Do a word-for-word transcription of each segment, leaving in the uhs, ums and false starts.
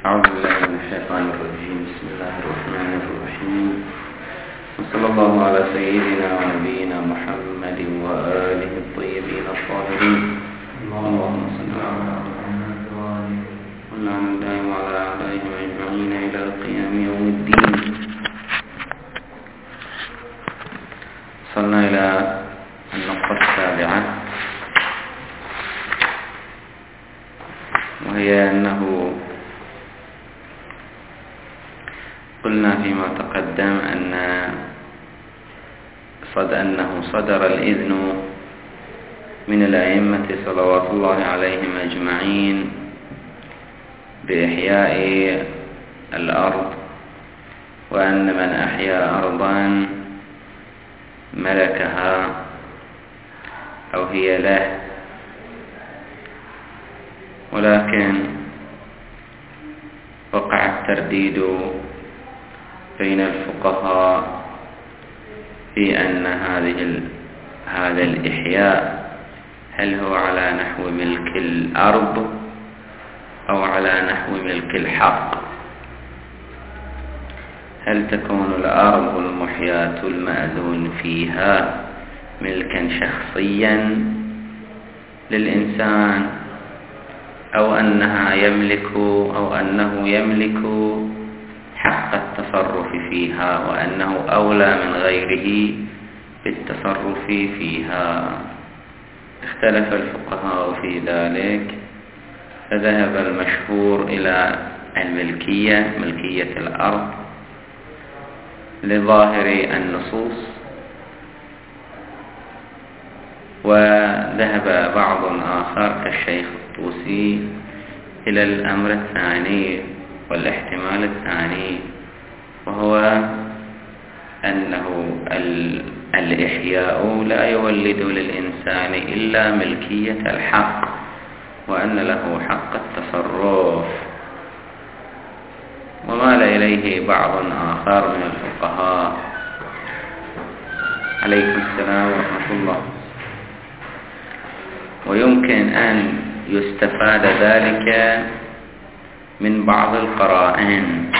أعوذ بالله من الشيطان الرجيم. بسم الله الرحمن الرحيم. وصلى الله على سيدنا ونبينا محمد وآله الطيبين الطاهرين. اللهم صل على محمد والنعم الدائم على أعدائهم أجمعين إلى قيام يوم الدين. وصلنا إلى النقطة السابعة، وهي أنه قلنا فيما تقدم أن صد أنه صدر الإذن من الأئمة صلوات الله عليهم أجمعين بإحياء الأرض، وأن من أحيا أرضا ملكها أو هي له، ولكن وقع الترديد بين الفقهاء في أن هذه هذا الإحياء هل هو على نحو ملك الأرض أو على نحو ملك الحق؟ هل تكون الأرض المحياة المأذون فيها ملكا شخصيا للإنسان، أو أنها يملك أو أنه يملك حق التصرف فيها، وأنه أولى من غيره بالتصرف فيها؟ اختلف الفقهاء في ذلك، فذهب المشهور إلى الملكية، ملكية الأرض لظاهر النصوص، وذهب بعض آخر كالشيخ الطوسي إلى الأمر الثاني والاحتمال الثاني، وهو أنه الإحياء لا يولد للإنسان إلا ملكية الحق، وأن له حق التصرف. ومال إليه بعض آخر من الفقهاء عليكم السلام ورحمة الله. ويمكن أن يستفاد ذلك من بعض القرائن،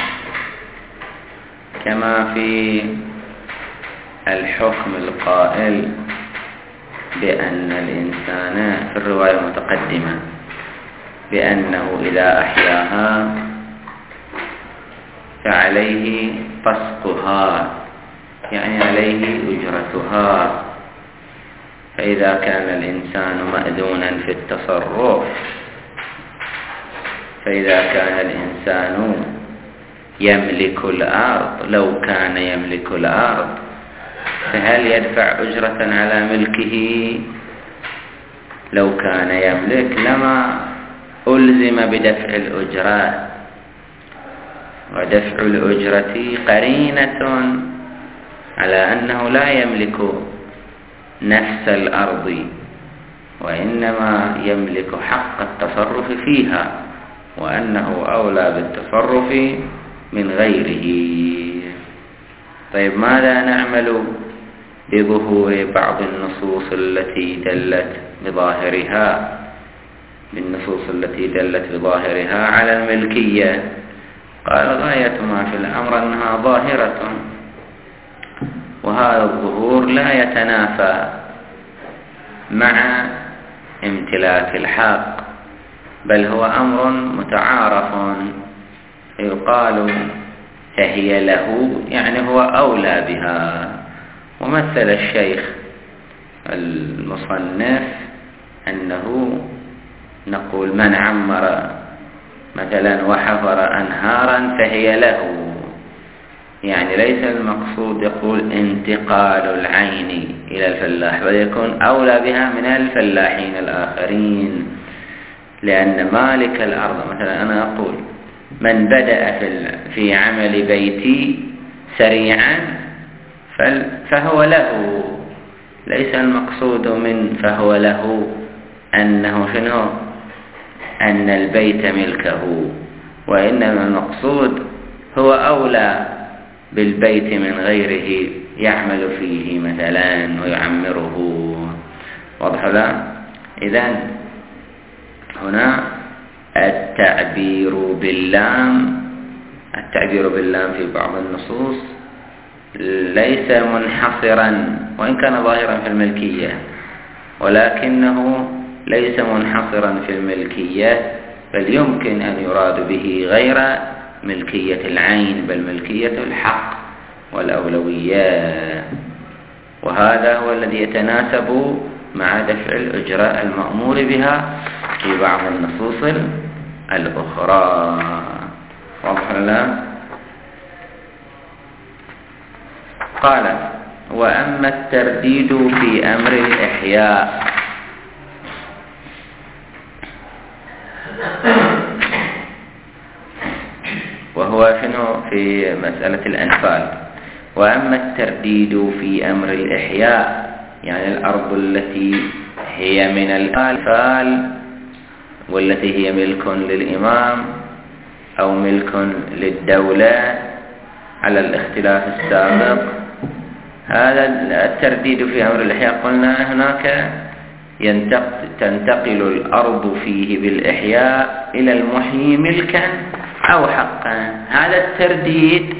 كما في الحكم القائل بأن الإنسان في الرواية المتقدمة بأنه إذا أحياها فعليه فسقها، يعني عليه أجرتها. فإذا كان الإنسان مأذونا في التصرف، فإذا كان الإنسان يملك الأرض، لو كان يملك الأرض، فهل يدفع أجرة على ملكه؟ لو كان يملك لما ألزم بدفع الأجرة، ودفع الأجرة قرينة على أنه لا يملك نفس الأرض، وإنما يملك حق التصرف فيها، وأنه أولى بالتصرف من غيره. طيب، ماذا نعمل بظهور بعض النصوص التي دلت بظاهرها بالنصوص التي دلت بظاهرها على الملكية؟ قال غاية ما في الأمر أنها ظاهرة، وهذا الظهور لا يتنافى مع امتلاك الحق، بل هو أمر متعارف، يقال فهي له، يعني هو أولى بها. ومثل الشيخ المصنف أنه نقول من عمر مثلا وحفر أنهارا فهي له، يعني ليس المقصود يقول انتقال العين إلى الفلاح، بل يكون أولى بها من الفلاحين الآخرين، لأن مالك الأرض مثلا أنا أقول من بدأ في عمل بيتي سريعا فهو له، ليس المقصود من فهو له أنه شنو أن البيت ملكه، وإنما المقصود هو أولى بالبيت من غيره يعمل فيه مثلا ويعمره. واضح لا؟ إذن هنا التعبير باللام التعبير باللام في بعض النصوص ليس منحصرا، وإن كان ظاهرا في الملكية، ولكنه ليس منحصرا في الملكية، بل يمكن أن يراد به غير ملكية العين، بل ملكية الحق والأولويات. وهذا هو الذي يتناسب مع دفع الإجراء المأمور بها في بعض النصوص الأخرى. واضح ولا؟ قال: وأما الترديد في أمر الإحياء، وهو شنو في مسألة الأنفال. وأما الترديد في أمر الإحياء يعني الأرض التي هي من الأنفال والتي هي ملك للإمام أو ملك للدولة على الاختلاف السابق، هذا الترديد في أمر الإحياء قلنا هناك تنتقل الأرض فيه بالإحياء إلى المحيي ملكا أو حقا. هذا الترديد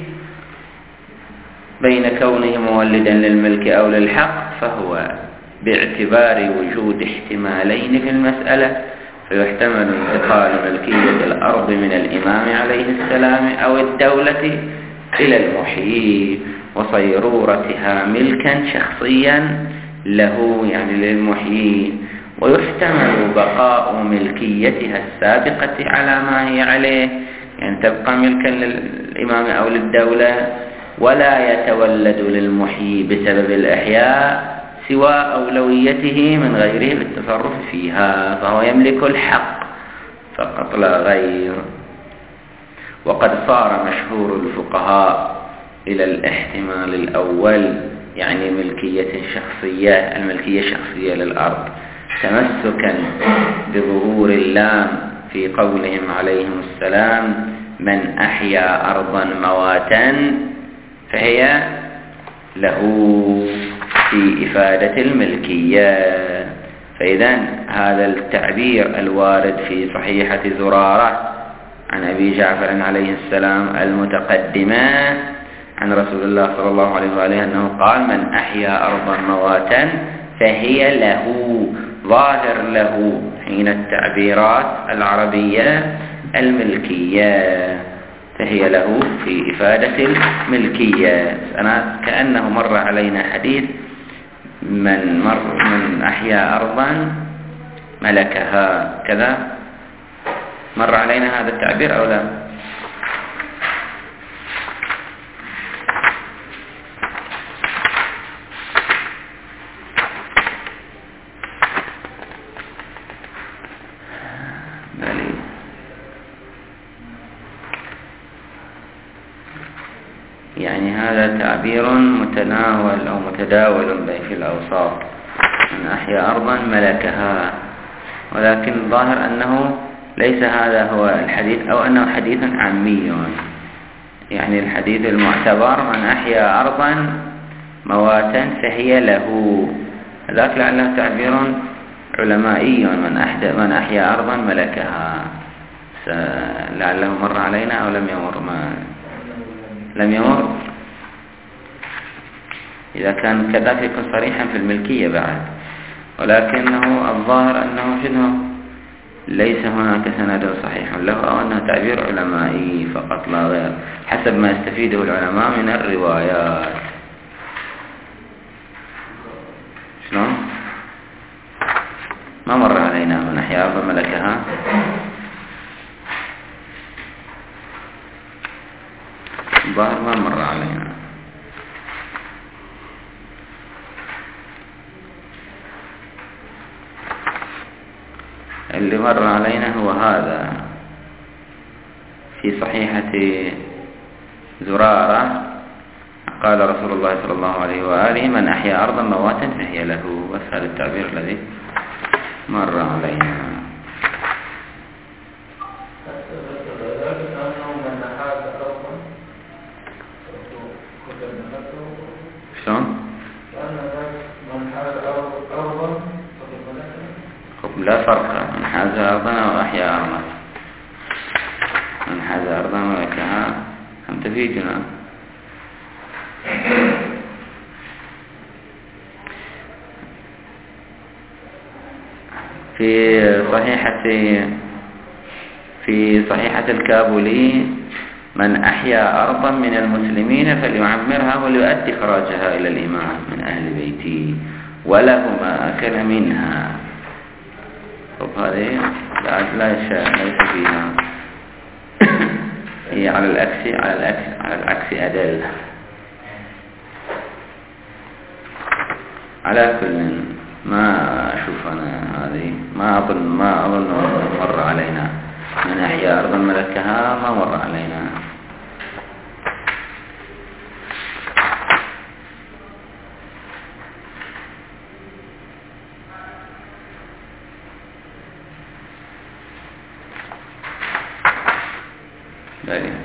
بين كونه مولدا للملك أو للحق فهو باعتبار وجود احتمالين في المسألة، فيحتمل انتقال ملكية الأرض من الإمام عليه السلام أو الدولة إلى المحيي وصيرورتها ملكا شخصيا له يعني للمحيي، ويحتمل بقاء ملكيتها السابقة على ما هي عليه، يعني تبقى ملكا للإمام أو للدولة، ولا يتولد للمحيي بسبب الإحياء سوى أولويته من غيره بالتصرف فيها، فهو يملك الحق فقط لا غير. وقد صار مشهور الفقهاء إلى الاحتمال الأول، يعني ملكية شخصية، الملكية الشخصية للأرض، تمسكا بظهور اللام في قولهم عليهم السلام: من أحيا أرضا مواتا فهي له، في إفادة الملكية. فإذا هذا التعبير الوارد في صحيحة زرارة عن أبي جعفر عليه السلام المتقدمة عن رسول الله صلى الله عليه وآله أنه قال: من أحيا أرضا مواتا فهي له، ظاهر له حين التعبيرات العربية الملكية، فهي له في إفادة الملكية. أنا كأنه مر علينا حديث من مر من أحيا أرضا ملكها، كذا مر علينا هذا التعبير أو لا؟ يعني هذا تعبير متناول أو متداول في الأوصاف، من أحيا أرضا ملكها، ولكن الظاهر أنه ليس هذا هو الحديث، أو أنه حديث عامي. يعني الحديث المعتبر: من أحيا أرضا مواتا فهي له، ذاك لعله تعبير علمائي: من أحيا أرضا ملكها. لعله مر علينا أو لم يمر؟ ما لم يمر. إذا كان كذلك يكون صريحا في الملكية بعد، ولكنه الظاهر أنه شنو ليس هناك سند صحيح له، أو أنه تعبير علمائي فقط لا غير، حسب ما يستفيده العلماء من الروايات. شلون؟ ما مر علينا من أحيا أرض ملكها. الظاهر ما مر علينا. اللي مر علينا هو هذا في صحيحة زرارة: قال رسول الله صلى الله عليه وآله: من أحيا أرضا مواتا فهي له. بس هذا التعبير الذي مر علينا. شلون؟ لا فرق من حاز أرضا أو أحيا أرضا. حاز أرضا ملكها هم تفيدنا. في صحيحة في صحيحة الكابولي: من أحيا أرضا من المسلمين فليعمرها وليؤدي خراجها إلى الإمام من أهل بيتي وله ما أكل منها. طب هذه لا ليس فيها، هي على العكس على العكس على العكس أدل. على كل ما أشوف أنا هذه ما أظن ما أظن مر علينا من أحيا أرضا ملكها، ما مر علينا. baik.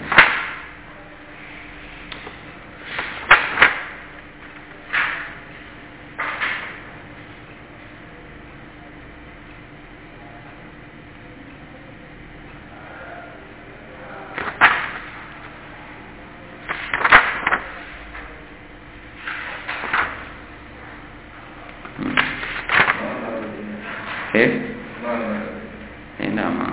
Eh? Eh, nama.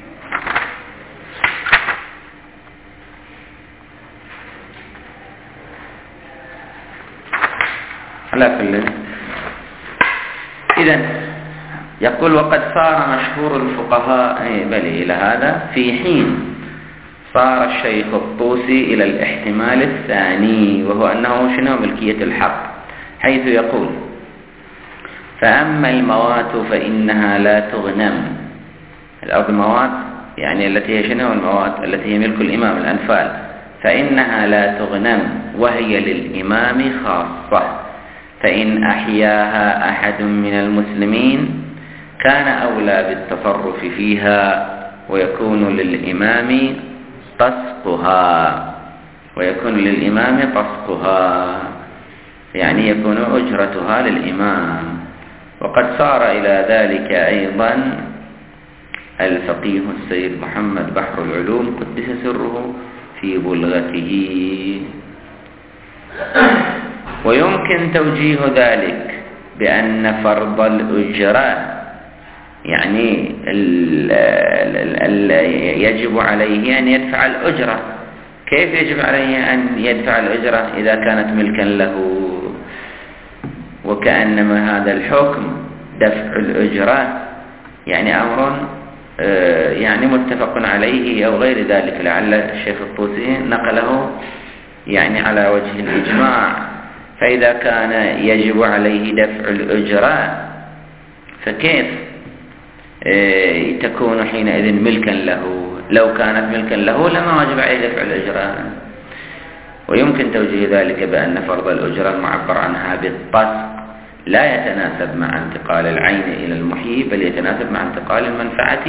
على كل. إذن يقول: وقد صار مشهور الفقهاء بل إلى هذا في حين صار الشيخ الطوسي إلى الاحتمال الثاني، وهو أنه شنو ملكية الحق، حيث يقول: فأما الموات فإنها لا تغنم. الأرض الموات يعني التي هي شنو الموات التي هي ملك الإمام، الأنفال، فإنها لا تغنم وهي للإمام خاصة، فإن أحياها أحد من المسلمين كان أولى بالتصرف فيها ويكون للإمام طسقها ويكون للإمام طسقها يعني يكون أجرتها للإمام. وقد صار إلى ذلك أيضا الفقيه السيد محمد بحر العلوم قدس سره في بلغته. ويمكن توجيه ذلك بأن فرض الأجرة يعني ال ال ال يجب عليه أن يدفع الأجرة. كيف يجب عليه أن يدفع الأجرة إذا كانت ملكا له؟ وكأنما هذا الحكم دفع الأجرة يعني أمر يعني متفق عليه أو غير ذلك. لعل الشيخ الطوسي نقله يعني على وجه الإجماع. فإذا كان يجب عليه دفع الأجرة فكيف تكون حينئذ ملكا له؟ لو كانت ملكا له لما وجب عليه دفع الأجرة. ويمكن توجيه ذلك بأن فرض الأجرة المعبر عنها بالطسق لا يتناسب مع انتقال العين إلى المحيي، بل يتناسب مع انتقال المنفعة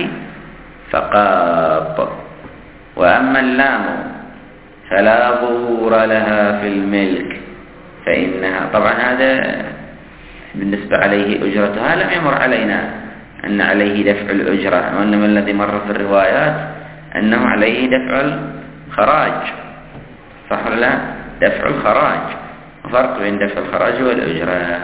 فقط. وأما اللام فلا ظهور لها في الملك، فإنها طبعا هذا بالنسبة عليه أجرتها لم يمر علينا أن عليه دفع الأجرة، وإنما الذي مر في الروايات أنه عليه دفع الخراج، صح ولا لا؟ دفع الخراج، وفرق بين دفع الخراج والأجرة.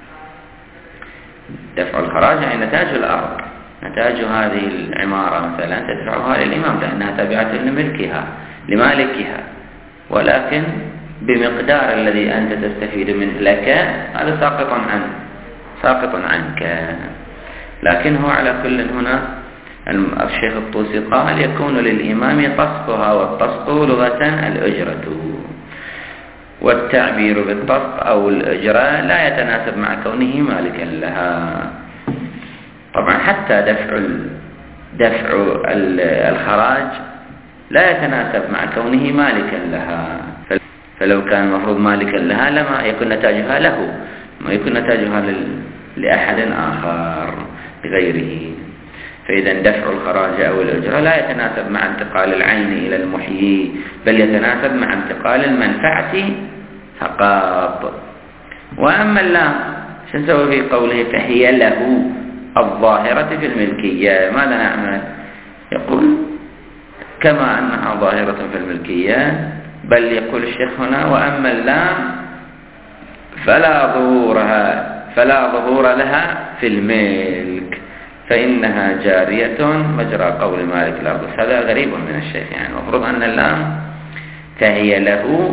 دفع الخراج يعني نتاج الأرض، نتاج هذه العمارة مثلا تدفعها للإمام لأنها تابعة لملكها لمالكها، ولكن بمقدار الذي أنت تستفيد منه لك هذا ساقط عنه ساقط عنك. لكنه على كل هنا الشيخ الطوسي قال يكون للإمام طسقها، والطسق لغة الأجرة، والتعبير بالطسق أو الأجرة لا يتناسب مع كونه مالكا لها. طبعا حتى دفع دفع الخراج لا يتناسب مع كونه مالكا لها، فلو كان المفروض مالكا لها لما يكون نتاجها له، ما يكون نتاجها لأحد آخر بغيره. فإذا دفع الخراج أو الأجرة لا يتناسب مع انتقال العين إلى المحيي، بل يتناسب مع انتقال المنفعة فقط. وأما اللام شنسوي في قوله فهي له الظاهرة في الملكية، ماذا نعمل؟ يقول كما أنها ظاهرة في الملكية، بل يقول الشيخ هنا وأما اللام فلا ظهورها فلا ظهور لها في الملك فإنها جارية مجرى قول مالك الأرض. هذا غريب من الشيخ، يعني المفروض أن اللام فهي له،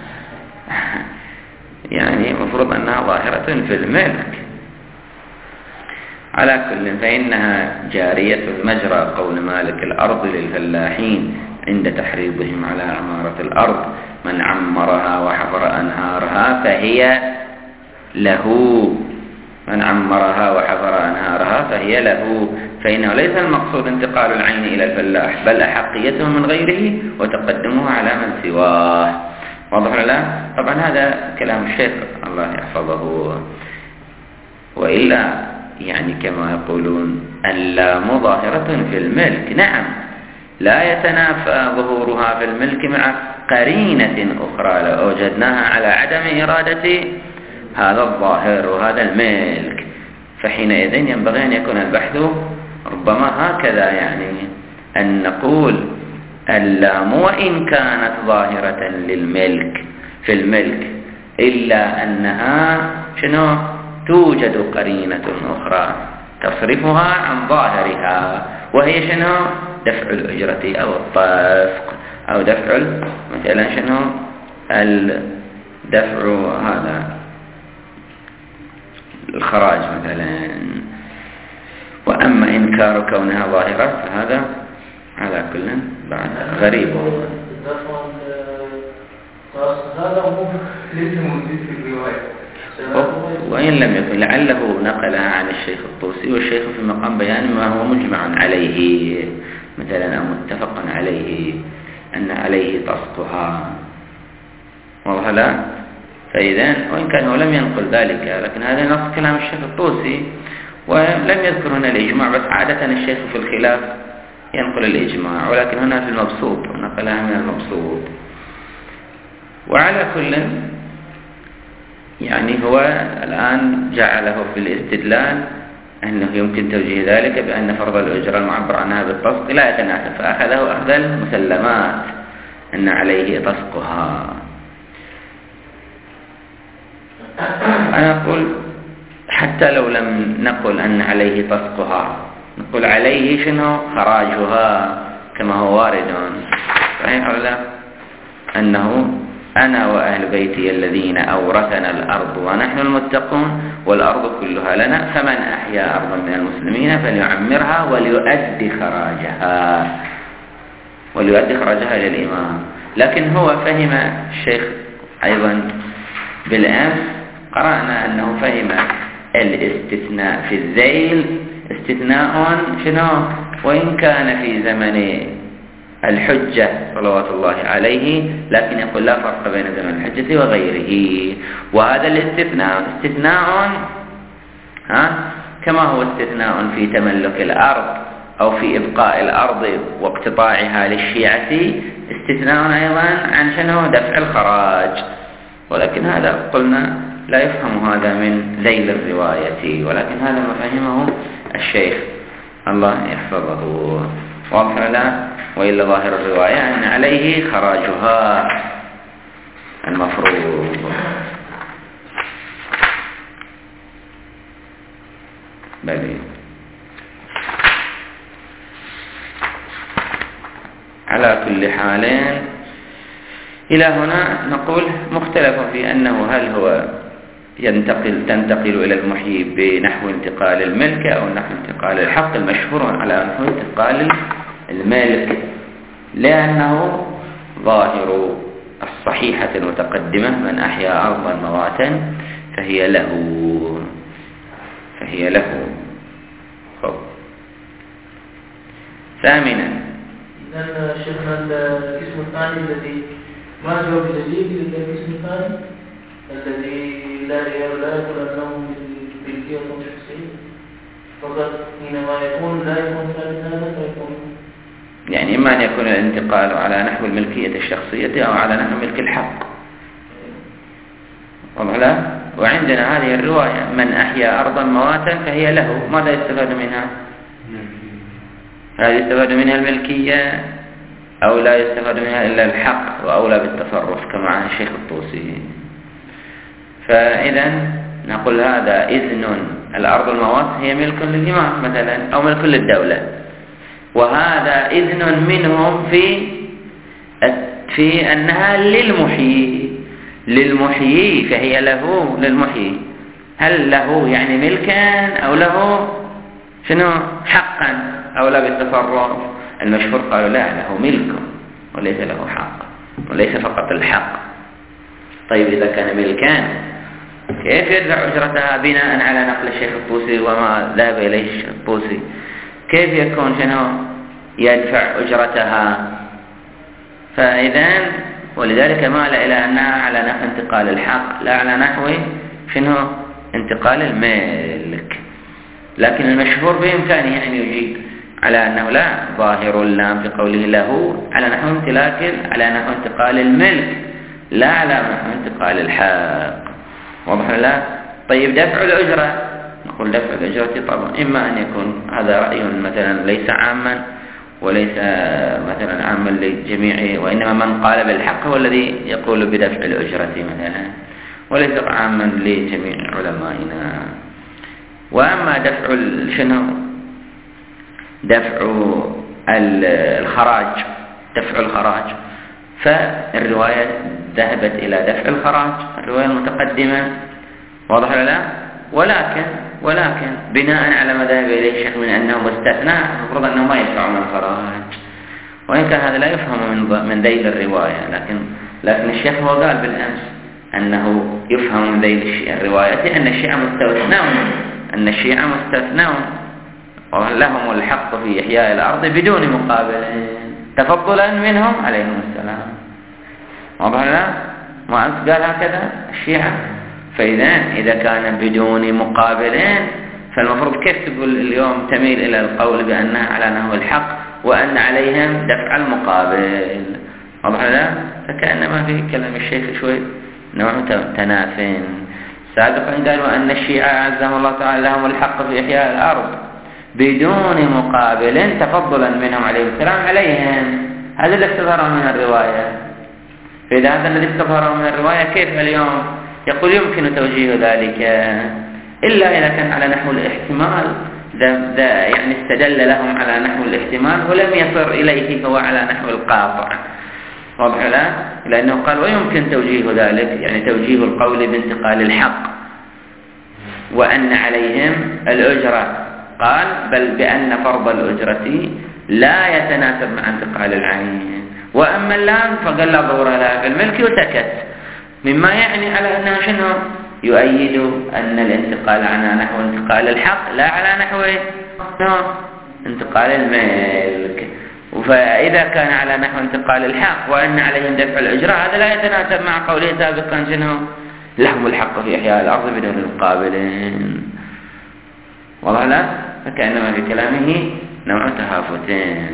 يعني المفروض أنها ظاهرة في الملك. على كل فإنها جارية مجرى قول مالك الأرض للفلاحين عند تحريضهم على عمارة الأرض، من عمرها وحفر أنهارها فهي له من عمرها وحفر أنهارها فهي له، فإنه ليس المقصود انتقال العين إلى الفلاح، بل أحقيته من غيره وتقدمه على من سواه. واضح لا؟ طبعا هذا كلام الشيخ الله يحفظه. وإلا يعني كما يقولون اللام ظاهرة في الملك، نعم لا يتنافى ظهورها في الملك مع قرينة أخرى لو وجدناها على عدم إرادة هذا الظاهر وهذا الملك، فحينئذ ينبغي أن يكون البحث ربما هكذا، يعني أن نقول اللام وإن كانت ظاهرة للملك في الملك إلا أنها شنو توجد قرينة أخرى تصرفها عن ظاهرها، وهي شنو دفع الأجرة أو الطفق أو دفع مثلا شنو الدفع هذا الخراج مثلا. وأما إنكار كونها ظاهرة فهذا على كل بعد غريب. هذا ليس موجود في الرواية، وإن لم يكن لعله نقلها عن الشيخ الطوسي، والشيخ في مقام بيان ما هو مجمع عليه مثلا أو متفق عليه أن عليه تصدها. واضح لا؟ فإذا وإن كان هو لم ينقل ذلك، لكن هذا نص كلام الشيخ الطوسي، ولم يذكر هنا الإجماع، بس عادة الشيخ في الخلاف ينقل الإجماع، ولكن هنا في المبسوط نقلها من المبسوط. وعلى كل يعني هو الآن جعله في الاستدلال أنه يمكن توجيه ذلك بأن فرض الأجرة المعبر عنها بالتصق لا يتناسب، فأخذه أخذ المسلمات أن عليه تصقها. أنا أقول حتى لو لم نقل أن عليه تصقها، نقول عليه شنو خراجها كما هو وارد صحيح أو لا؟ أنه أنا وأهل بيتي الذين أورثنا الأرض ونحن المتقون والأرض كلها لنا، فمن أحيا أرضا من المسلمين فليعمرها وليؤدي خراجها وليؤدي خراجها إلى الإمام. لكن هو فهم الشيخ أيضا بالأمس قرأنا أنه فهم الاستثناء في الذيل استثناء شنو وإن كان في زمن الحجة صلوات الله عليه، لكن يقول لا فرق بين زمن الحجة وغيره. وهذا الاستثناء استثناء ها كما هو استثناء في تملك الأرض أو في إبقاء الأرض واقتطاعها للشيعة، استثناء أيضا عن شنو دفع الخراج. ولكن هذا قلنا لا يفهم هذا من ذيل الرواية، ولكن هذا ما فهمه الشيخ الله يحفظه. واضح لا؟ وإلا ظاهر الرواية أن عليه خراجها المفروض. بل على كل حال إلى هنا نقول مختلف في أنه هل هو ينتقل تنتقل إلى المحيي بنحو انتقال الملك أو نحو انتقال الحق. المشهور على نحو انتقال الملك، لأنه ظاهر الصحيحة المتقدمة من أحيا أرضا مواتا فهي له فهي له خب. ثامنا إذن شيخنا الاسم الثاني الذي ما جاء بدليل إلا الاسم الثاني الذي لا لا يقول أنه بالملكية الشخصية فقط، حينما يكون لا يكون هذا فيكون يعني إما أن يكون الانتقال على نحو الملكية الشخصية أو على نحو ملك الحق. ولا وعندنا هذه الرواية من أحيا أرضا مواتا فهي له، ماذا يستفاد منها؟ هذه يستفاد منها الملكية أو لا يستفاد منها إلا الحق وأولى بالتصرف كما عن الشيخ الطوسي. فإذا نقول هذا إذن الأرض الموات هي ملك للإمام مثلا أو ملك للدولة، وهذا إذن منهم في في أنها للمحيي للمحيي فهي له للمحيي. هل له يعني ملكا أو له شنو حقا أو لا بالتصرف؟ المشهور قالوا لا، له ملك وليس له حق، وليس فقط الحق. طيب إذا كان ملكان كيف يدفع أجرتها بناء على نقل الشيخ الطوسي وما ذهب إليه الشيخ الطوسي؟ كيف يكون شنو يدفع أجرتها؟ فإذا ولذلك مال إلى أنها على نحو انتقال الحق لا على نحو شنو انتقال الملك. لكن المشهور بإمكانه أن يجيب على أنه لا، ظاهر اللام في قوله له على نحو امتلاك على نحو انتقال الملك لا على نحو انتقال الحق. واضح لا؟ طيب دفع الأجرة، نقول دفع الأجرة طبعا إما أن يكون هذا رأي مثلا ليس عاما وليس مثلا عاما للجميع، وإنما من قال بالحق هو الذي يقول بدفع الأجرة مثلا، وليس عاما لجميع علمائنا. وأما دفع شنو دفع الخراج دفع الخراج فالرواية ذهبت إلى دفع الخراج، الرواية المتقدمة. واضح ولا لا؟ ولكن ولكن بناء على ما ذهب إليه الشيخ من أنه مستثنى، المفروض أنه ما يدفع من الخراج، وإن كان هذا لا يفهم من من ذيل الرواية، لكن لكن الشيخ هو قال بالأمس أنه يفهم من ذيل الرواية أن الشيعة مستثنون أن الشيعة مستثنون ولهم الحق في إحياء الأرض بدون مقابل تفضلا منهم عليهم السلام. واضح لا؟ ما أنت قال هكذا الشيعة. فإذا إذا كان بدون مقابلين فالمفروض كيف تقول اليوم تميل إلى القول بأنها على نحو الحق وأن عليهم دفع المقابل؟ واضح لا؟ فكأنما في كلام الشيخ شوي نوع تناف. سابقا قالوا أن الشيعة عزهم الله تعالى لهم الحق في إحياء الأرض بدون مقابل تفضلا منهم عليه السلام عليهم. هذا اللي استظهره من الرواية. فإذا هذا الذي استظهره من الرواية كيف اليوم يقول يمكن توجيه ذلك إلا إذا كان على نحو الاحتمال، ذا ذا يعني استدل لهم على نحو الاحتمال ولم يصر إليه هو على نحو القاطع. واضح لا؟ لأنه قال ويمكن توجيه ذلك يعني توجيه القول بانتقال الحق وأن عليهم الأجرة، قال بل بأن فرض الأجرة لا يتناسب مع انتقال العين. وأما اللام فقال لا ضرورة لها في الملك وسكت، مما يعني على أنه شنو يؤيد أن الانتقال على نحو انتقال الحق لا على نحو انتقال الملك. فإذا كان على نحو انتقال الحق وأن عليهم دفع الأجرة هذا لا يتناسب مع قوله سابقا شنو لهم الحق في إحياء الأرض بدون المقابلين. والله لا؟ فكأنما في كلامه نوع تهافتين.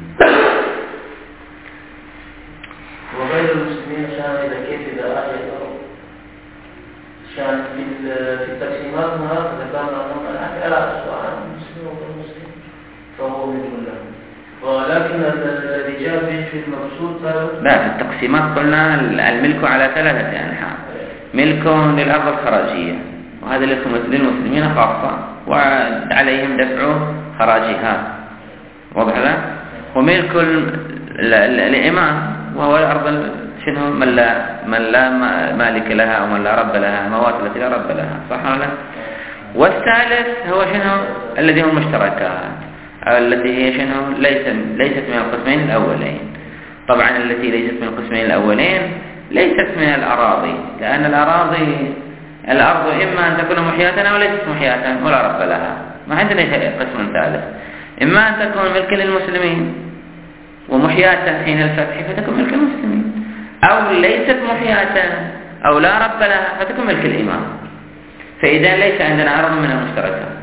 وغير المسلمين شان إذا كيف إذا أحيا الأرض شان في التقسيمات هكذا كان أنهم الأحياء لا تسوى عن المسلم وغير المسلم فهو من لهم. ولكن الذي جاء في المقصود لا، في التقسيمات قلنا الملك على ثلاثة أنحاء: ملك للأرض الخراجية وهذا للمسلمين خاصة وعليهم دفع خراجها، واضح لا؟ وملك الإمام وهو الأرض شنو من لا من لا مالك لها أو من لا رب لها، المواد التي لا رب لها، صح ولا لا؟ والثالث هو شنو الذي هم مشتركات التي هي شنو ليست ليست من القسمين الأولين. طبعا التي ليست من القسمين الأولين ليست من الأراضي، لأن الأراضي الأرض إما أن تكون محياة أو ليست محياة ولا رب لها، ما عندنا قسم ثالث. إما أن تكون ملكا للمسلمين ومحياة حين الفتح فتكون ملك المسلمين، أو ليست محياة أو لا رب لها فتكون ملك الإمام. فإذا ليس عندنا أرض من المشتركات،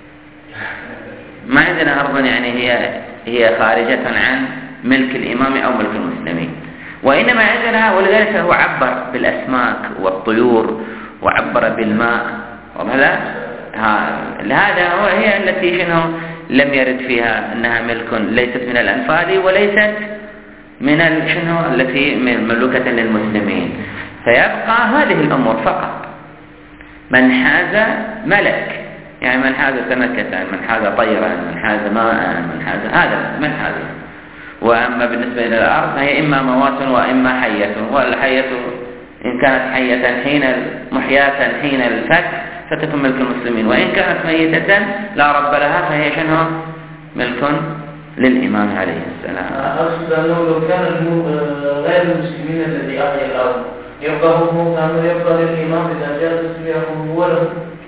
ما عندنا أرض يعني هي هي خارجة عن ملك الإمام أو ملك المسلمين، وإنما عندنا، ولذلك هو عبر بالأسماك والطيور وعبر بالماء، وهذا هذا هو هي التي شنو لم يرد فيها أنها ملك ليست من الأنفال وليست من شنو التي مملوكة للمسلمين، فيبقى هذه الأمور فقط. من حاز ملك، يعني من حاز سمكة، من حاز طيرا، من حاز ماء، من حاز هذا من حاز. وأما بالنسبة إلى الأرض فهي إما موات وإما حية، والحية إن كانت حية حين محياة حين الفتح فتكون ملك المسلمين، وإن كانت ميتة لا رب لها فهي شنو ملك للإمام عليه السلام. أقصد أنه لو كان غير المسلمين الذي أحيا الأرض يبقى هو كان يبقى للإمام إذا جاء تسميهم هو له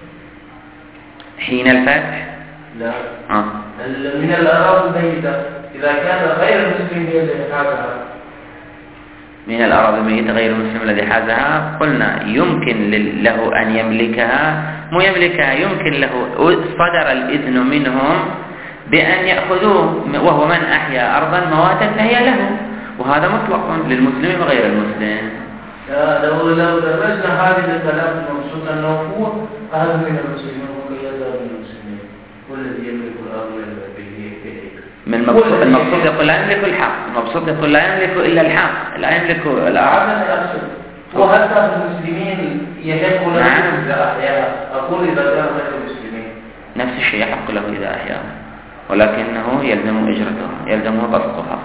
حين الفتح. لا آه. من الأراضي الميتة إذا كان غير المسلم الذي حازها. من الأراضي الميتة غير المسلم الذي حازها، قلنا يمكن له أن يملكها، مو يملكها يمكن له، صدر الإذن منهم بأن يأخذوه، وهو من أحيا أرضا مواتا فهي له، وهذا مطلق للمسلم وغير المسلم. لو لو درسنا هذه الكلام المقصود أنه هو أحد من المسلمين وكيزا من المسلمين والذي يملك الأرض من المقصود المقصود يقول لا يملك الحق، المقصود يقول لا يملك إلا الحق، لا يملك الأرض. وحتى المسلمين يحق له إذا أحياها، أقول إذا كان غير المسلمين نفس الشيء يحق له إذا أحياها، ولكنه يلزم إجرته، يلزمه بسطها.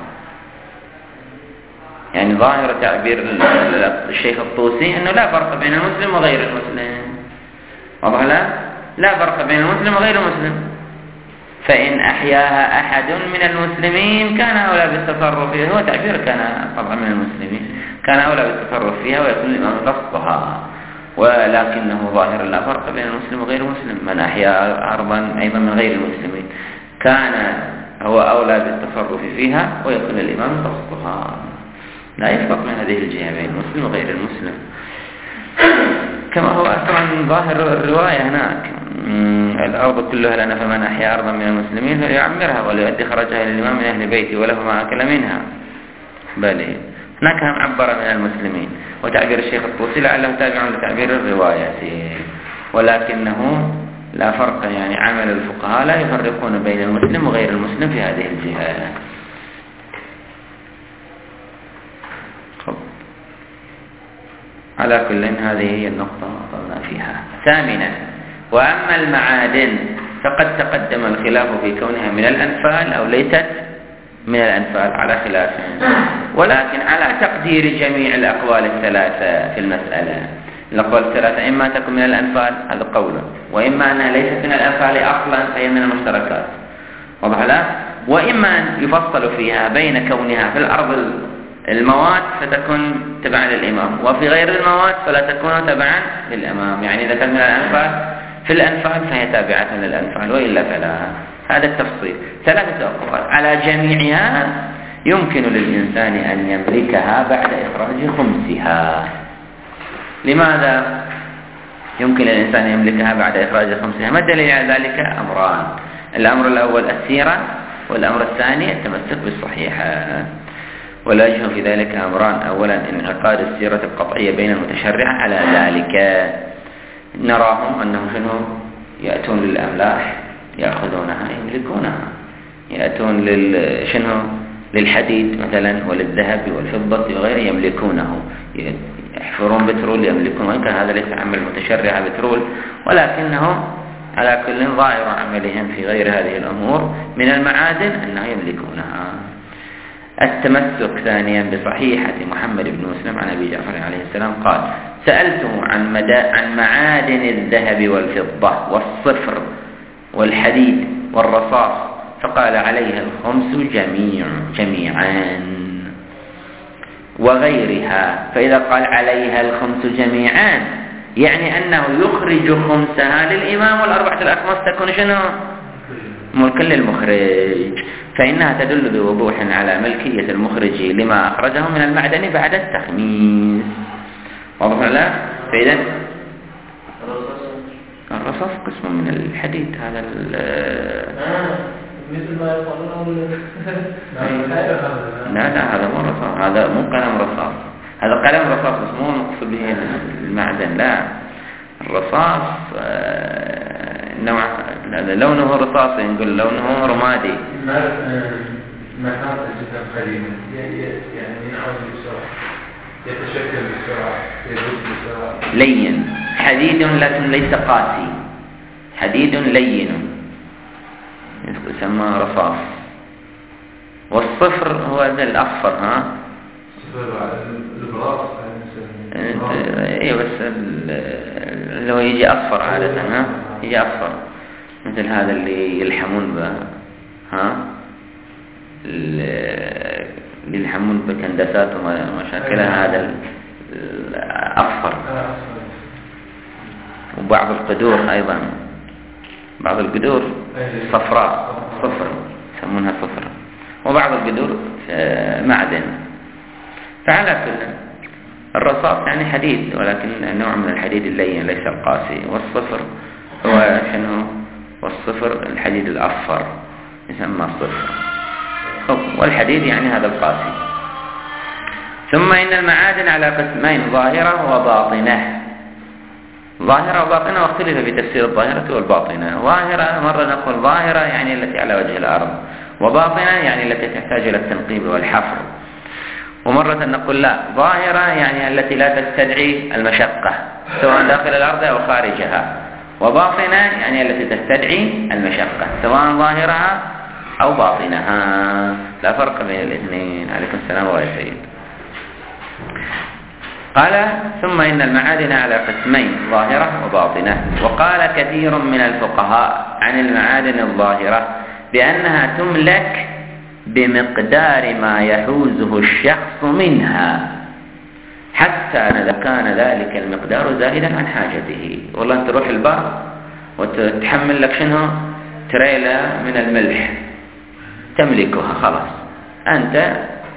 يعني ظاهر تعبير الشيخ الطوسي أنه لا فرق بين المسلم وغير المسلم، واضح؟ لا لا فرق بين المسلم وغير المسلم، فإن أحياها أحد من المسلمين كان أولى بالتصرف فيها، هو تعبير كان طبعا من المسلمين، كان أولى بالتصرف فيها ويكون الإمام بسطها، ولكنه ظاهر لا فرق بين المسلم وغير المسلم. من أحيا أرضا أيضا من غير المسلمين كان هو أولى بالتصرف فيها ويكون الإمام بسطها، لا يفرق من هذه الجهة بين المسلم وغير المسلم، كما هو أصلا ظاهر الرواية هناك: الأرض كلها لنا فمن أحيا أرضا من المسلمين فليعمرها وليؤدي خرجها للإمام من أهل بيتي وله ما أكل منها. بل هناك هم عبر من المسلمين، وتعبير الشيخ الطوسي لعله تابع لتعبير الرواية، ولكنه لا فرق، يعني عمل الفقهاء لا يفرقون بين المسلم وغير المسلم في هذه الجهة. على كل هذه هي النقطة وصلنا فيها. ثامنا: وأما المعادن فقد تقدم الخلاف في كونها من الأنفال أو ليست من الأنفال على خلاف، ولكن على تقدير جميع الأقوال الثلاثة في المسألة. الأقوال الثلاثة إما تكون من الأنفال، هذا قول، وإما أنها ليست من الأنفال أصلا فهي من المشتركات، واضح لا؟ وإما أن يفصل فيها بين كونها في الأرض الموات فتكون تبعا للإمام، وفي غير الموات فلا تكون تبعا للإمام، يعني إذا كان من الأنفال في الأنفال فهي تابعة للأنفال وإلا فلا. هذا التفصيل. ثلاثة أقوال على جميعها يمكن للإنسان أن يملكها بعد إخراج خمسها. لماذا يمكن للإنسان أن يملكها بعد إخراج خمسها؟ ما الدليل على ذلك؟ أمران: الأمر الأول السيرة، والأمر الثاني التمسك بالصحيحة. والوجه في ذلك أمران: أولا انعقاد السيرة القطعية بين المتشرع على ذلك، نراهم أنهم شنو يأتون للأملاح يأخذونها يملكونها، يأتون لل شنو للحديد مثلا وللذهب والفضة وغيره يملكونه، يحفرون بترول يملكون، وإن كان هذا ليس عمل المتشرع بترول، ولكنهم على كل ظاهر عملهم في غير هذه الأمور من المعادن أنهم يملكونها. التمسك ثانيا بصحيحة محمد بن مسلم عن أبي جعفر عليه السلام قال: سألته عن, مدى عن معادن الذهب والفضة والصفر والحديد والرصاص فقال: عليها الخمس جميع جميعا وغيرها. فإذا قال عليها الخمس جميعا يعني أنه يخرج خمسها للإمام، والأربعة الأخماس تكون شنو ملكا للمخرج، فإنها تدل بوضوح على ملكية المخرج لما أخرجه من المعدن بعد التخميس، واضح لا؟ فإذا الرصاص قسم من الحديد، هذا مثل ما يقولون لا لا هذا مو رصاص، هذا مو قلم رصاص، هذا قلم رصاص بس مو نقصد به المعدن، لا. الرصاص نوع لونه رصاصي، نقول لونه رمادي، مكان جدا قديما يعني يعود بسرعة، يتشكل بسرعة، يذوب بسرعة. لين، حديد لكن ليس قاسي، حديد لين يسمى رصاص. والصفر هو ذا الأصفر. ها صفر البراس ايه بس اللي هو يجي أصفر عادة. ها يجي أصفر مثل هذا اللي يلحمون به. ها اللي يلحمون بكندسات ومشاكلها هذا الأصفر. وبعض القدور أيضا، بعض القدور صفراء صفر يسمونها صفر، وبعض القدور معدن. فعلى كل الرصاص يعني حديد، ولكن نوع من الحديد اللين ليس القاسي. والصفر هو شنو؟ والصفر الحديد الأصفر يسمى صفر، والحديد يعني هذا القاسي. ثم إن المعادن على قسمين، ظاهرة وباطنة. ظاهرة وباطنة، واختلف في تفسير الظاهرة والباطنة. ظاهرة مرة نقول ظاهرة يعني التي على وجه الأرض، وباطنة يعني التي تحتاج إلى التنقيب والحفر. ومرة نقول لا، ظاهرة يعني التي لا تستدعي المشقة سواء داخل الأرض أو خارجها، وباطنة يعني التي تستدعي المشقة سواء ظاهرها أو باطنها. لا فرق بين الاثنين. عليكم السلام ورحمة الله وبركاته. قال ثم إن المعادن على قسمين، ظاهرة وباطنة. وقال كثير من الفقهاء عن المعادن الظاهرة بأنها تملك بمقدار ما يحوزه الشخص منها، حتى إذا كان ذلك المقدار زائدا عن حاجته. والله أنت تروح البر وتتحمل لك شنو؟ تريلا من الملح تملكها، خلاص أنت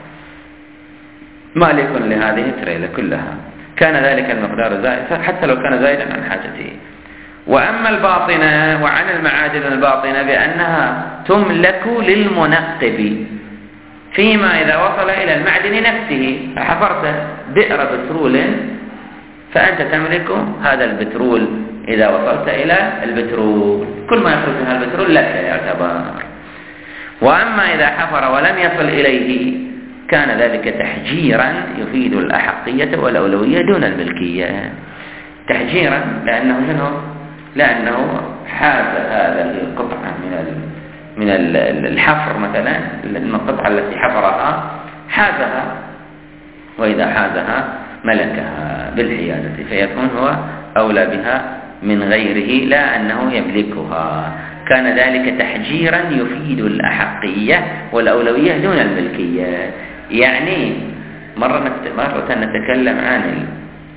مالك لهذه التريلا كلها، كان ذلك المقدار زائد حتى لو كان زائدا عن حاجته. وأما الباطنة، وعن المعادن الباطنة بأنها تملك للمنقب فيما إذا وصل إلى المعدن نفسه. حفرت بئر بترول فأنت تملك هذا البترول إذا وصلت إلى البترول، كل ما يخرج من البترول لك يعتبر. وأما إذا حفر ولم يصل إليه كان ذلك تحجيرا يفيد الأحقية والأولوية دون الملكية. تحجيرا لأنه شنو؟ لأنه حاز هذه القطعة من من الحفر مثلا، القطعة التي حفرها حازها، وإذا حازها ملكها بالحيازة، فيكون هو أولى بها من غيره لا أنه يملكها. كان ذلك تحجيرا يفيد الأحقية والأولوية دون الملكية. يعني مرة مرة نتكلم عن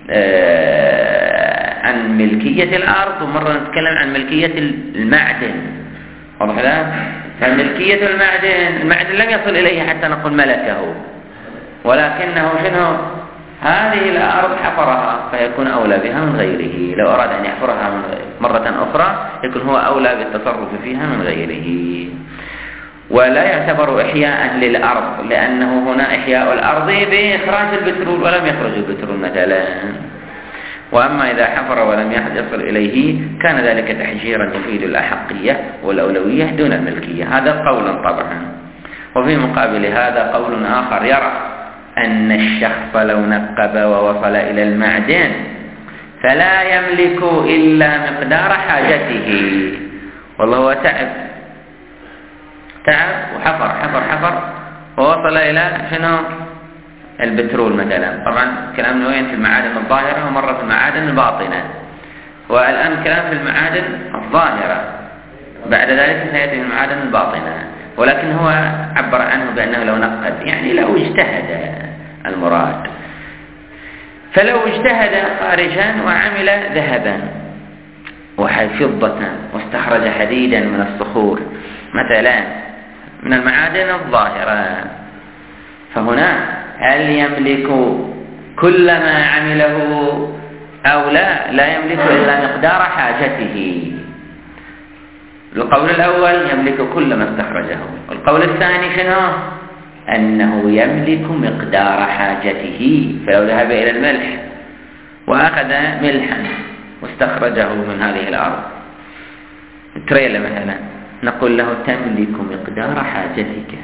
عن ملكية الأرض، ومرة نتكلم عن ملكية المعدن. واضح لا؟ فملكية المعدن، المعدن لم يصل إليه حتى نقول ملكه، ولكنه شنو؟ هذه الأرض حفرها فيكون أولى بها من غيره. لو أراد أن يحفرها مرة أخرى يكون هو أولى بالتصرف فيها من غيره. ولا يعتبر إحياء للأرض، لأنه هنا إحياء الأرض بإخراج البترول ولم يخرج البترول مثلا. وأما إذا حفر ولم يصل إليه كان ذلك تحجيرا يفيد الأحقية والأولوية دون الملكية. هذا قول طبعا. وفي مقابل هذا قول آخر يرى أن الشخص لو نقب ووصل إلى المعدن فلا يملك إلا مقدار حاجته. والله هو تعب تعب وحفر حفر حفر ووصل إلى شنو؟ البترول مثلا. طبعا كلامنا وين؟ في المعادن الظاهرة، ومرة في المعادن الباطنة، والآن كلام في المعادن الظاهرة، بعد ذلك سيأتي المعادن الباطنة. ولكن هو عبر عنه بأنه لو نقد، يعني لو اجتهد المراد. فلو اجتهد خارجا وعمل ذهبا وفضة واستخرج حديدا من الصخور مثلا من المعادن الظاهرة، فهنا هل يملك كل ما عمله أو لا؟ لا يملك إلا مقدار حاجته. القول الأول يملك كل ما استخرجه. القول الثاني شنو؟ أنه يملك مقدار حاجته. فلو ذهب إلى الملح وأخذ ملحا واستخرجه من هذه الأرض تريلا مثلا، نقول له تملك مقدار حاجتك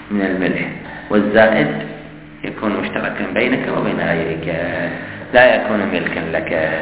من الملح، والزائد يكون مشتركا بينك وبين غيرك، لا يكون ملكا لك،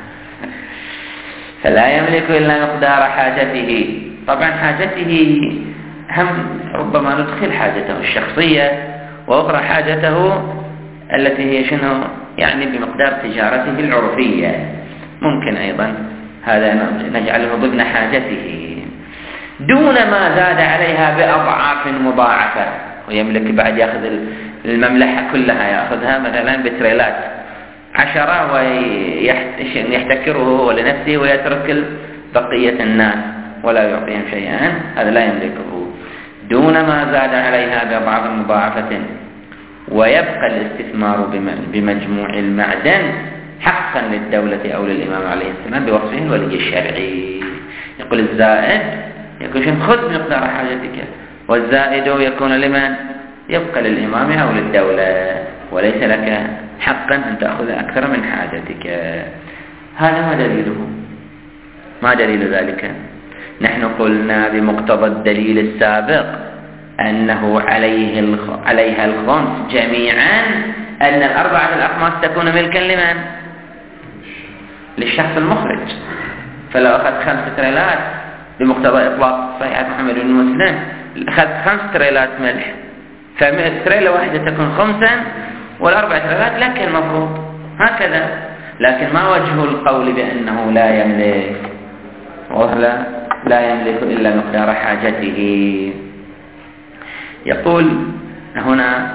فلا يملك إلا مقدار حاجته. طبعا حاجته هم ربما ندخل حاجته الشخصية، وأخرى حاجته التي هي شنو يعني بمقدار تجارته العرفية، ممكن أيضا هذا نجعله ضمن حاجته، دون ما زاد عليها بأضعاف مضاعفة. ويملك بعد يأخذ المملحة كلها، يأخذها مثلا بتريلات عشرة ويحتكره هو لنفسه ويترك بقية الناس ولا يعطيهم شيئا، هذا لا يملكه، دون ما زاد عليها بأضعاف مضاعفة. ويبقى الاستثمار بمجموع المعدن حقا للدولة أو للإمام عليه السلام بوصفه الولي الشرعي. يقول الزائد يكون خذ مقدار حاجتك، والزائد يكون لمن؟ يبقى للإمام أو للدولة، وليس لك حقا أن تأخذ أكثر من حاجتك. هذا ما دليله؟ ما دليل ذلك؟ نحن قلنا بمقتضى الدليل السابق أنه عليه عليها الخمس جميعا، أن الأربعة الأخماس تكون ملكا لمن؟ للشخص المخرج. فلو أخذ خمس تريلات بمقتضى إطلاق صحيحة محمد بن مسلم، أخذ خمس تريلات ملح، فتريلة واحدة تكون خمسا والأربع تريلات لك المفروض، هكذا. لكن ما وجه القول بأنه لا يملك؟ وهلا لا يملك إلا مقدار حاجته. يقول هنا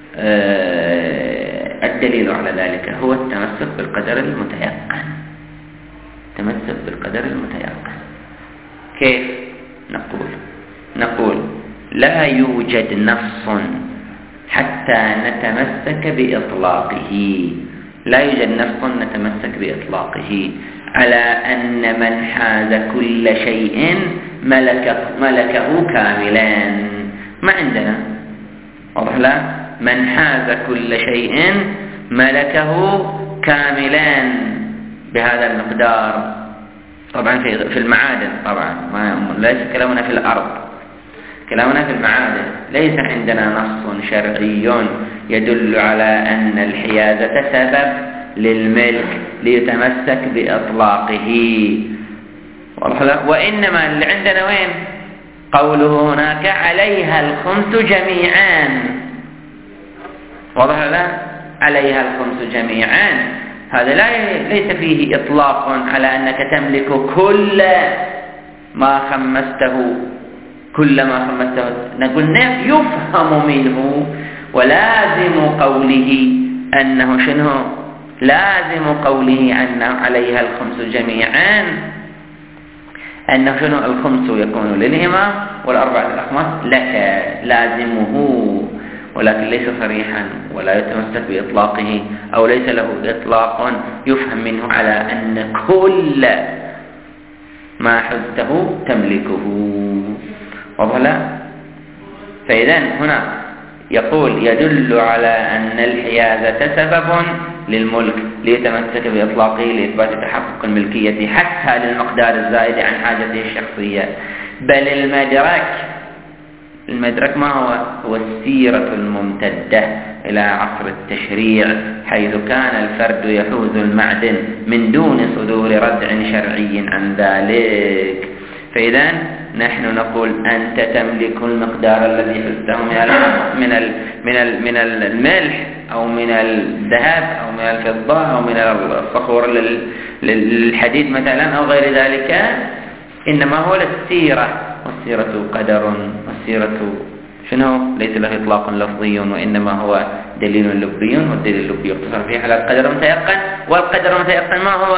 الدليل على ذلك هو التمسك بالقدر المتيقن. التمسك بالقدر المتيقن كيف؟ نقول نقول لا يوجد نص حتى نتمسك بإطلاقه، لا يوجد نص نتمسك بإطلاقه على أن من حاز كل شيء ملك ملكه كاملا. ما عندنا واضح؟ لا، من حاز كل شيء ملكه كاملا بهذا المقدار. طبعا في في المعادن، طبعا ما ليس كلامنا في الأرض، كلامنا في المعادن. ليس عندنا نص شرعي يدل على أن الحيازة سبب للملك ليتمسك بإطلاقه، وإنما اللي عندنا وين؟ قوله هناك عليها الخمس جميعا. واضح؟ لا، عليها الخمس جميعا، هذا لا ليس فيه إطلاق على أنك تملك كل ما خمسته، كل ما خمسته. نقول يفهم منه ولازم قوله أنه شنو؟ لازم قوله أنه عليها الخمس جميعا أنه شنو؟ الخمس يكون للإمام والأربعة الأخماس لك، لازمه، ولكن ليس صريحا ولا يتمسك بإطلاقه، أو ليس له إطلاق يفهم منه على أن كل ما حزته تملكه. وضع؟ فإذا هنا يقول يدل على أن الحيازة سبب للملك ليتمسك بإطلاقه لإثبات تحقق الملكية حتى للمقدار الزائد عن حاجته الشخصية. بل المدرك المدرك ما هو؟ هو السيرة الممتدة إلى عصر التشريع، حيث كان الفرد يحوز المعدن من دون صدور ردع شرعي عن ذلك. فإذا نحن نقول أنت تملك المقدار الذي حزته من ال من ال من الملح أو من الذهب أو من الفضة أو من الصخور للحديد مثلا أو غير ذلك، إنما هو للسيرة، والسيرة قدر، والسيرة شنو؟ ليس له إطلاق لفظي وإنما هو دليل لبي، والدليل اللبي يقتصر فيه على القدر المتيقن. والقدر المتيقن ما هو؟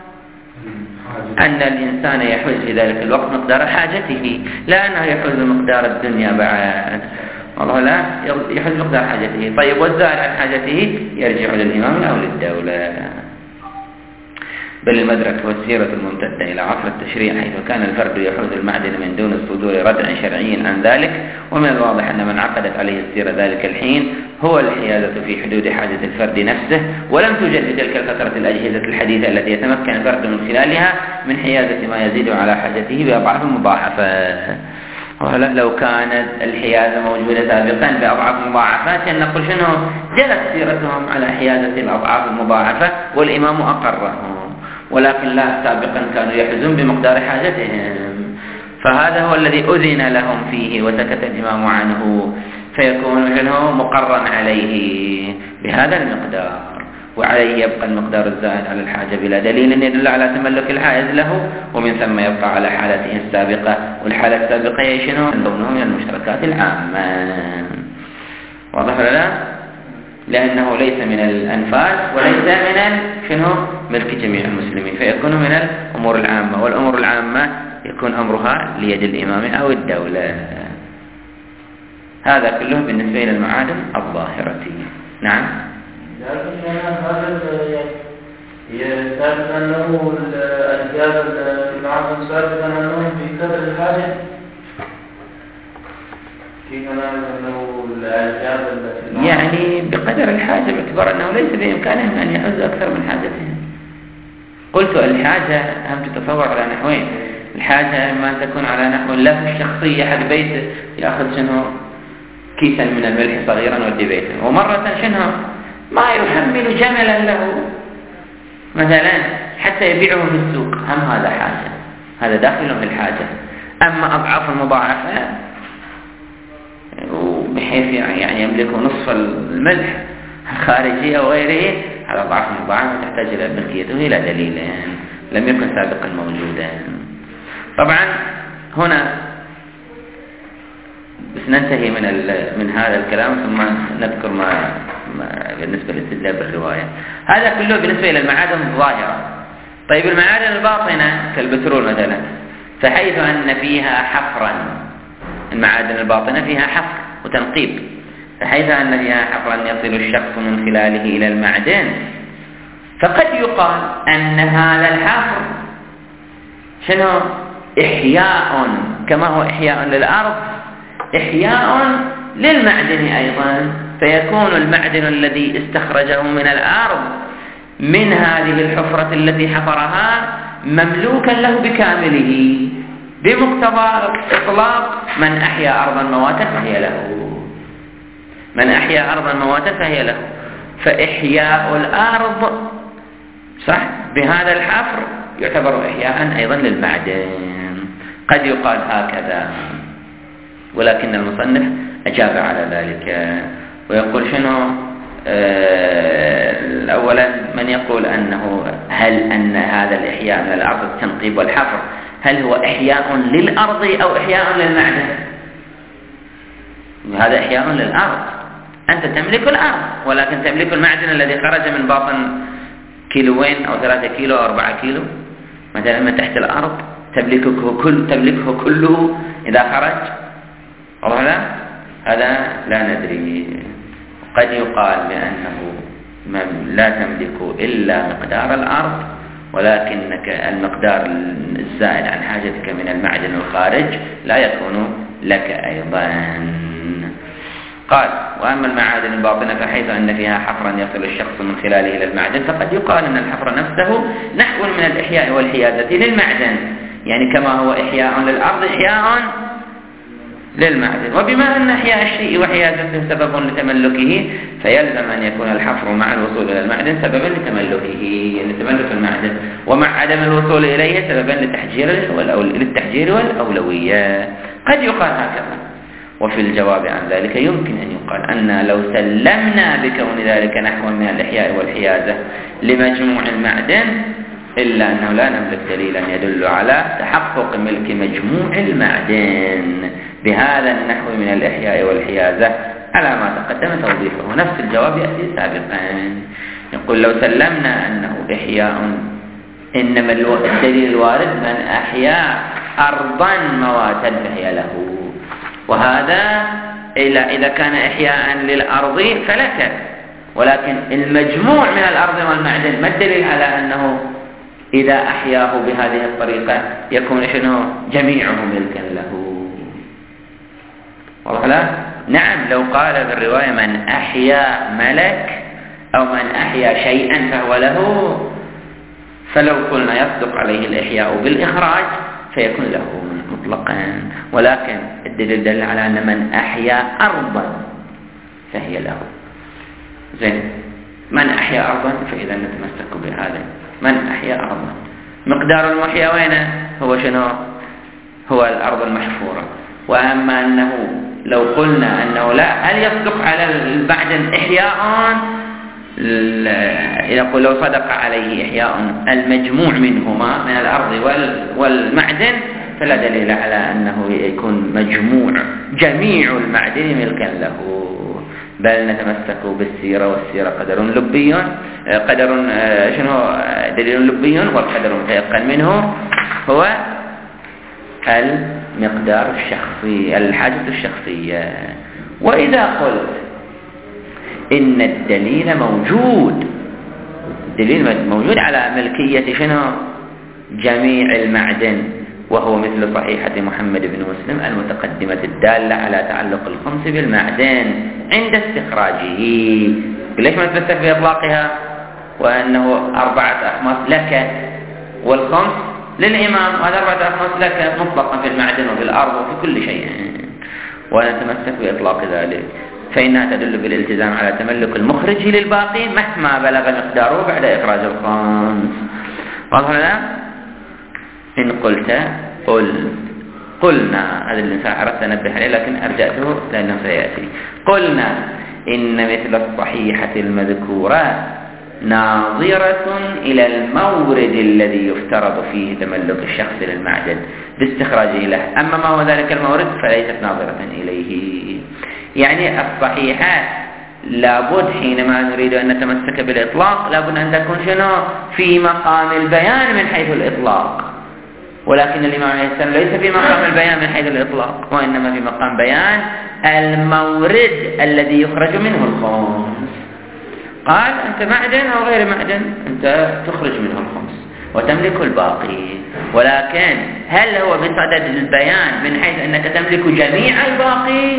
أن الإنسان يحوز في ذلك الوقت مقدار حاجته، لا أنه يحوز مقدار الدنيا بعد. والله لا، يحوز مقدار حاجته. طيب والزائد عن حاجته يرجع للإمام أو للدولة. بل المدرك هو السيرة الممتدة إلى عصر التشريع، حيث كان الفرد يحوز المعدن من دون الصدور ردع شرعي عن ذلك. ومن الواضح أن من عقدت عليه السيرة ذلك الحين هو الحيازة في حدود حاجة الفرد نفسه، ولم توجد في تلك الفترة الأجهزة الحديثة التي يتمكن الفرد من خلالها من حيازة ما يزيد على حاجته بأضعاف مضاعفة. لو كانت الحيازة موجودة سابقا بأضعاف مضاعفة كان نقول شنو جلت سيرتهم على حيازة الأضعاف المضاعفة والإمام أقرهم، ولكن لا، سابقا كانوا يحجزون بمقدار حاجتهم، فهذا هو الذي أذن لهم فيه وسكت الإمام عنه، فيكون شنو مقرا عليه بهذا المقدار، وعليه يبقى المقدار الزائد على الحاجة بلا دليل يدل على تملك الحائز له، ومن ثم يبقى على حالته السابقة، والحالة السابقة هي شنو؟ ضمنهم من المشتركات العامة. واضح ولا لا؟ لأنه ليس من الأنفاس وليس من شنو ملك جميع المسلمين، فيكون من الأمور العامة، والأمور العامة يكون أمرها ليد الإمام أو الدولة. هذا كله بالنسبة إلى المعادن الظاهرة. نعم. لكن هذا يثبت أنه الأجيال المعظم ثابت أنه في قدر الحاجة، كيف أنه الأجيال يعني بقدر الحاجة، باعتبار أنه ليس بإمكانهم أن يعوزوا أكثر من حاجتهم. قلت الحاجة هم تتصور على نحوين، الحاجة إما أن تكون على نحو له الشخصية حق بيته يأخذ شنو كيسا من الملح صغيرا ودي بيته، ومرة شنو ما يحمل جملا له مثلا حتى يبيعه في السوق، هم هذا حاجة، هذا داخل في الحاجة. أما أضعاف المضاعفة بحيث يعني يملك نصف الملح الخارجي أو غيره، هذا أضعاف المضاعفة تحتاج إلى ملكيته إلى دليلين لم يكن سابقا موجودا. طبعا هنا بس ننتهي من من هذا الكلام ثم نذكر ما, ما بالنسبة للاستدلال بالرواية. هذا كله بالنسبة إلى المعادن الظاهرة. طيب المعادن الباطنة كالبترول مثلا، فحيث أن فيها حفرا، المعادن الباطنة فيها حفر وتنقيب، فحيث أن فيها حفرا يصل الشخص من خلاله إلى المعدن، فقد يقال أن هذا الحفر شنو إحياء، كما هو إحياء للأرض إحياء للمعدن أيضا، فيكون المعدن الذي استخرجه من الأرض من هذه الحفرة التي حفرها مملوكا له بكامله، بمقتضى إطلاق من أحيا أرضا مواتا فهي له، من أحيا أرضا مواتا فهي له. فإحياء الأرض صح بهذا الحفر يعتبر إحياء أيضا للمعدن، قد يقال هكذا، ولكن المصنف أجاب على ذلك ويقول شنو آه أولا من يقول أنه هل أن هذا الإحياء من الأرض التنقيب والحفر هل هو إحياء للأرض أو إحياء للمعدن؟ هذا إحياء للأرض، أنت تملك الأرض ولكن تملك المعدن الذي خرج من باطن كيلوين أو ثلاثة كيلو أو أربعة كيلو مثلا من تحت الأرض، تملكه كل تملكه كله إذا خرج. والله هذا لا ندري، قد يقال بأنه لا تملك إلا مقدار الأرض، ولكنك المقدار الزائد عن حاجتك من المعدن الخارج لا يكون لك أيضا. قال وأما المعادن الباطنة فحيث أن فيها حفرا يصل الشخص من خلاله إلى المعدن، فقد يقال أن الحفر نفسه نحو من الإحياء والحيازة للمعدن، يعني كما هو إحياء للأرض إحياء للمعدن. وبما أن إحياء الشيء وحيازته سبب لتملكه، فيلزم أن يكون الحفر مع الوصول إلى المعدن سببا لتملكه، يعني تملك المعدن، ومع عدم الوصول إليه سببا للتحجير والأولوية. قد يقال هكذا. وفي الجواب عن ذلك يمكن أن يقال أن لو سلمنا بكون ذلك نحو من الإحياء والحيازة لمجموع المعدن، إلا أنه لا نملك دليلا يدل على تحقق ملك مجموع المعدن بهذا النحو من الإحياء والحيازة على ما تقدم توضيحه. نفس الجواب يأتي سابقا، يقول لو سلمنا أنه إحياء، إنما الدليل الوارد من أحيا أرضا مواتا فهي له، وهذا إلا إذا كان إحياء للأرض فلك، ولكن المجموع من الأرض والمعدن ما الدليل على أنه إذا أحياه بهذه الطريقة يكون شنو جميعه ملكا له؟ والله لا، نعم لو قال بالرواية من أحيا ملك أو من أحيا شيئا فهو له، فلو قلنا يصدق عليه الإحياء بالإخراج فيكون له مطلقا، ولكن الدليل دل على أن من أحيا أرضا فهي له. زين، من أحيا أرضا فإذا نتمسك بهذا. من أحيا أرضا، مقدار المحيا وين هو؟ شنو هو؟ الأرض المحفورة. وأما أنه لو قلنا أنه لا، هل يصدق على المعدن إحياء؟ يقول لو صدق عليه إحياء المجموع منهما من الأرض والمعدن فلا دليل على أنه يكون مجموع جميع المعدن ملكا له، بل نتمسك بالسيرة، والسيرة قدر لبي، قدر شنو دليل لبي، والقدر متيقن منه هو المقدار الشخصي، الحاجة الشخصية. وإذا قلت إن الدليل موجود، الدليل موجود على ملكية شنو؟ جميع المعدن، وهو مثل صحيحة محمد بن مسلم المتقدمة الدالة على تعلق الخمس بالمعدن عند استخراجه. ليش ما نتمسك بإطلاقها؟ وأنه أربعة أخماس لك والخمس للإمام، وهذا أربعة أخماس لك مطلقا في المعدن وفي الأرض وفي كل شيء، ونتمسك بإطلاق ذلك، فإنها تدل بالالتزام على تملك المخرج للباقي مهما بلغ مقداره بعد إخراج الخمس. واضح لنا؟ إن قلت قل قلنا، هذا الإنسان عرفت أنبه عليه لكن أرجعته لأنه سيأتي. قلنا إن مثل الصحيحة المذكورة ناظرة إلى المورد الذي يفترض فيه تملك الشخص للمعدن باستخراجه له، أما ما هو ذلك المورد فليست ناظرة إليه. يعني الصحيحة لابد حينما نريد أن نتمسك بالإطلاق لابد أن تكون شنو؟ في مقام البيان من حيث الإطلاق، ولكن الإمام عليه السلام ليس في مقام البيان من حيث الإطلاق، وإنما في مقام بيان المورد الذي يخرج منه الخمس. قال أنت معدن أو غير معدن أنت تخرج منه الخمس وتملك الباقي، ولكن هل هو بصدد البيان من حيث أنك تملك جميع الباقي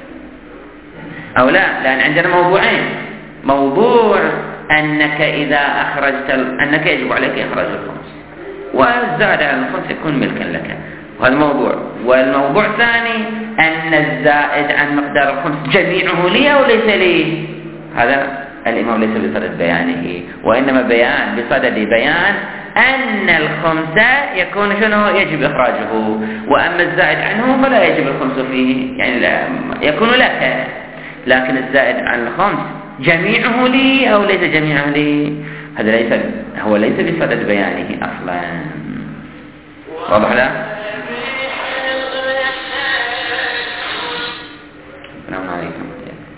أو لا؟ لأن عندنا موضوعين، موضوع أنك إذا أخرجت أنك يجب عليك إخراج الخمس والزائد عن الخمس يكون ملكا لك، وهذا موضوع. والموضوع الثاني أن الزائد عن مقدار الخمس جميعه لي أو ليس لي، هذا الإمام ليس بصدد بيانه، وإنما بيان بصدد بيان أن الخمس يكون شنو؟ يجب إخراجه، وأما الزائد عنه فلا يجب الخمس فيه، يعني لا يكون لك، لكن الزائد عن الخمس جميعه لي أو ليس جميعه لي، هذا ليس هو ليس بصدد بيانه أصلا. واضح لا؟ السلام عليكم.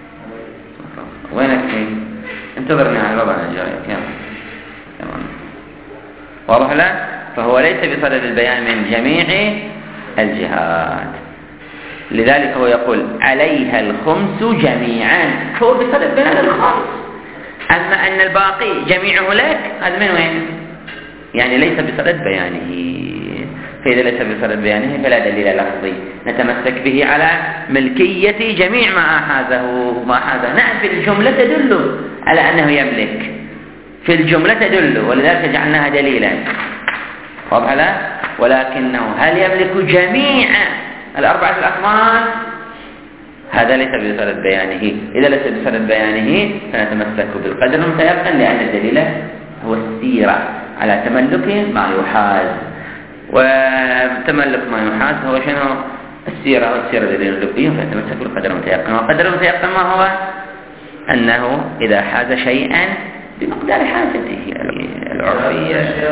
وينك في؟ انتظرني على الوضع الجاي. تمام. واضح لا؟ فهو ليس بصدد البيان من جميع الجهات، لذلك هو يقول عليها الخمس جميعا، هو بصدد بيان الخمس، أما أن الباقي جميعه لك هذا من وين؟ يعني ليس بصدد بيانه، فإذا ليس بصدد بيانه فلا دليل لفظي نتمسك به على ملكية جميع ما أحازه ما حازه. نعم في الجملة تدل على أنه يملك، في الجملة تدل، ولذلك جعلناها دليلا. واضح لا؟ ولكنه هل يملك جميع الأربعة الأخماس؟ هذا ليس بصدد بيانه. إذا ليس بصدد بيانه فنتمسك بالقدر المتيقن، لأن الدليل هو السيرة على تملك ما يحاز، وتملك ما يحاز هو شنو؟ السيرة، والسيرة دليل لبي، فنتمسك بالقدر المتيقن. والقدر المتيقن ما هو؟ أنه إذا حاز شيئا بمقدار حاجته العرفية.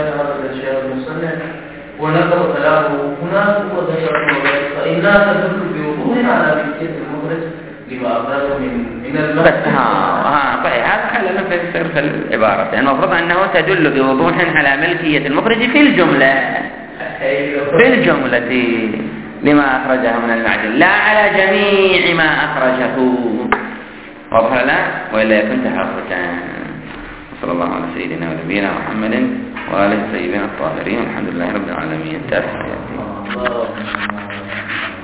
ونقض كلامه هنا هو ذكر فإنها تدل بوضوح على ملكية المخرج لما أخرجه من من المخرج. بس ها ها طيب هذا خلينا نفسر في العبارة. يعني المفروض أنه تدل بوضوح على ملكية المخرج في الجملة، في الجملة لما أخرجه من المعدن، لا على جميع ما أخرجه. واضح لا؟ وإلا يكون تحرفا. صلى الله على سيدنا ونبينا محمد وآله الطيبين الطاهرين، والحمد لله رب العالمين.